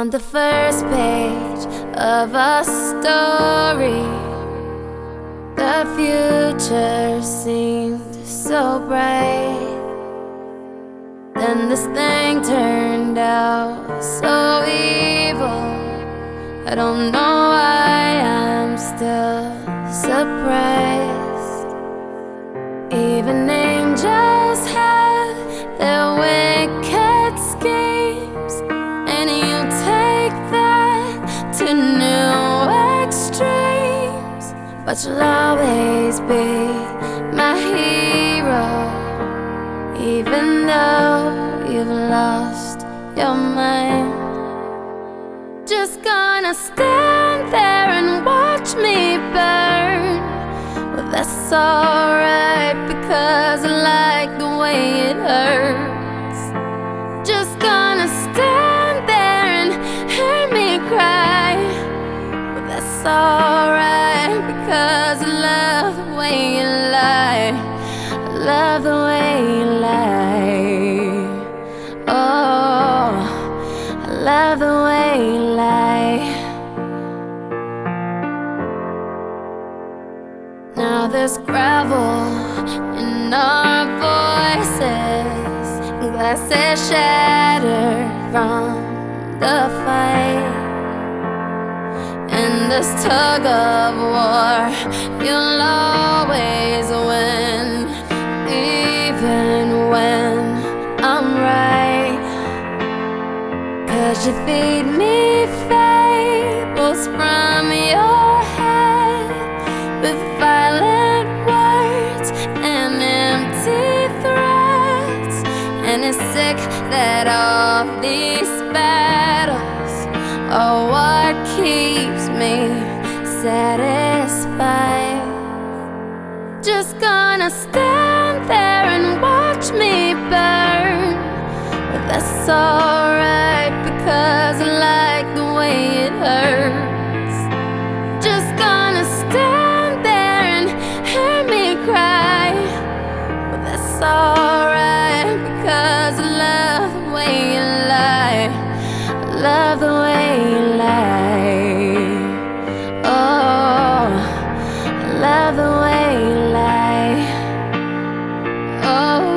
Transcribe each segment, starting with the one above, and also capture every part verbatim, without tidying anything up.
On the first page of a story, the future seemed so bright. Then this thing turned out so evil. I don't know why I'm still surprised. Even angels have their wicked schemes, and you take that to new extremes. But you'll always be my hero, even though you've lost your mind. Just gonna stand there and watch me burn. Well, that's alright, because I like the way it hurts. Just gonna stand there and hear me cry. Well, that's alright, because I love the way you lie. I love the way you lie. Oh, I love the way you lie. Now there's gravel in our voices, glasses shattered from the fight. In this tug of war, you'll always win, even when I'm right. 'Cause you feed me fables from your head, with violent words and empty threats. And it's sick that all these battles are what keeps me satisfied. Just gonna stand there and watch me burn. But that's alright, because I like the way it hurts. Just gonna stand there and hear me cry. But that's alright, because I love the way you lie. I love the way you lie. Oh, I love the way you lie. Oh,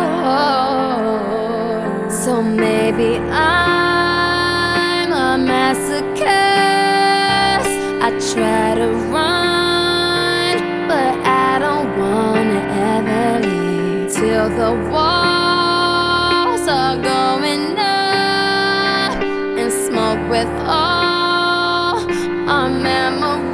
so maybe I'm a masochist. I try to run, but I don't wanna ever leave till the walls are going up and smoke with all our memories.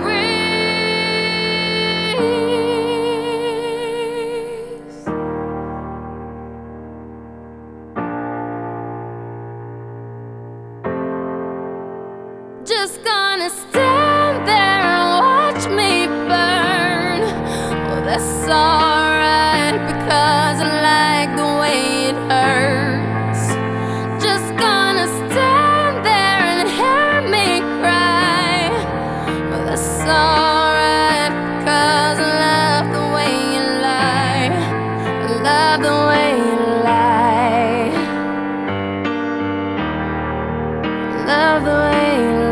Just gonna stand there and watch me burn. Well, that's alright, because I like the way it hurts. Just gonna stand there and hear me cry. Well, that's alright, because I love the way you lie. I love the way you lie. I love the way you lie.